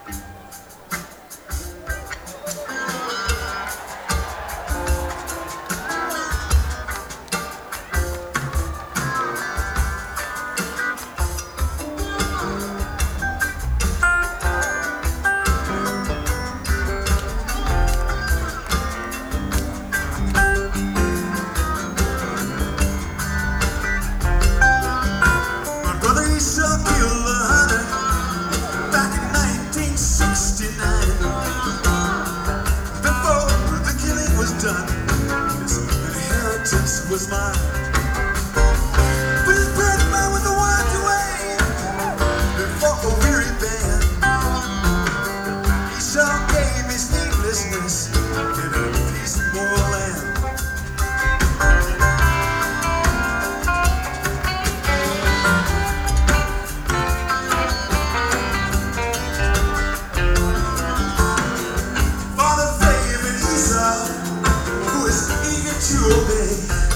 Was mine, but his breath man was the ones away before a weary band. Esau gave his needlessness in a peaceful land. Father favored Esau, who is eager to obey.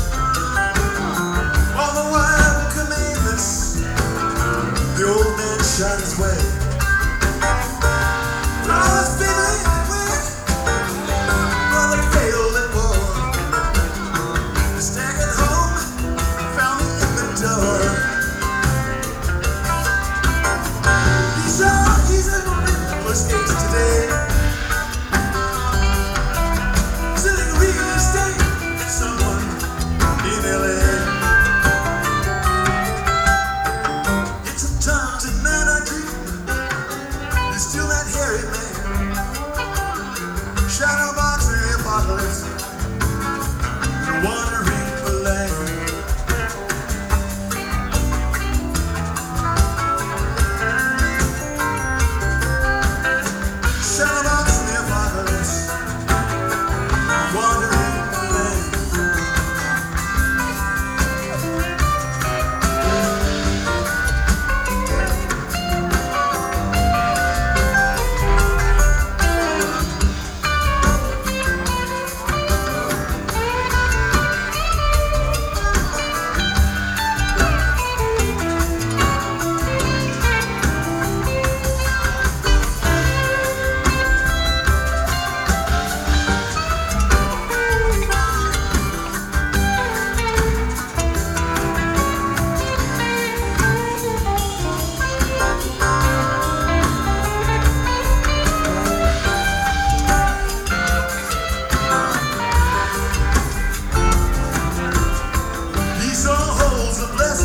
Shot his way. Brother's feeling weak. Brother failed at war. Staggered home, found me in the door. He's in Memphis Gates today, selling real estate to someone in LA. Shadowbox in the apocalypse, wandering the land. Shadowbox in the apocalypse, wandering the land.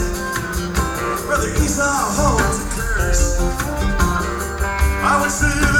Esau holds a curse. I would say